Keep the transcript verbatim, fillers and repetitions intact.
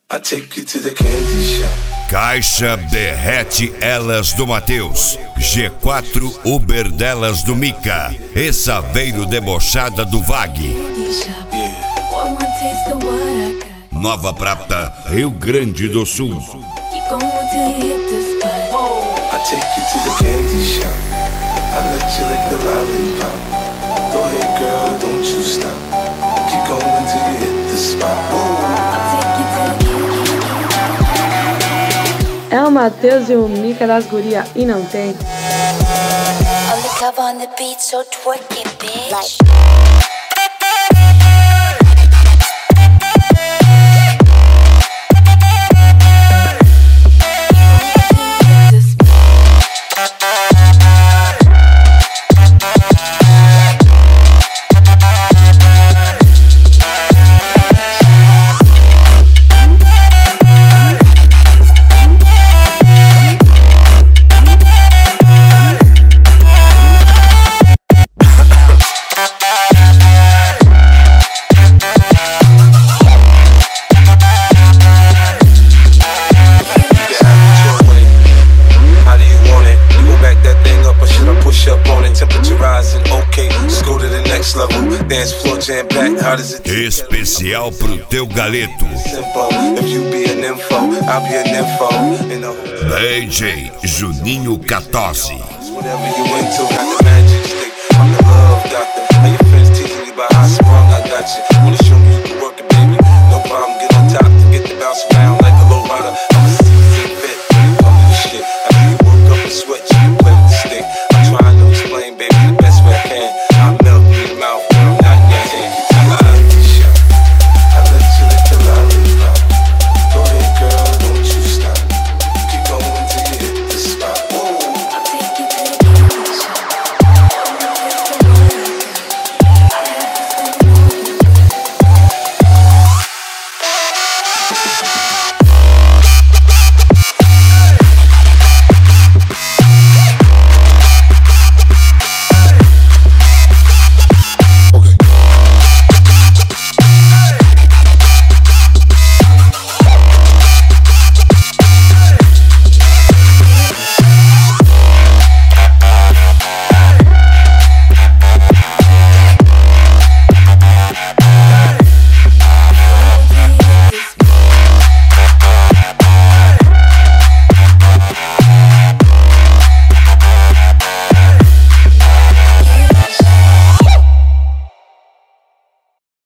I take you to the candy shop. Caixa derrete elas do Matheus, G quatro Uber delas do Mica, e Saveiro debochada do Vag. Nova Prata, Rio Grande do Sul. I take you to the candy shop. I let you lick the lollipop. Go ahead, girl, don't you stop. Keep going till you hit the spot. É o Matheus e o Mica das guria e não tem. On the beat, so twerky, bitch. Like. Especial pro teu galeto. D J Juninho quatorze. I'm the love doctor. How your friends teasing you about how sprung I got you. Wanna show me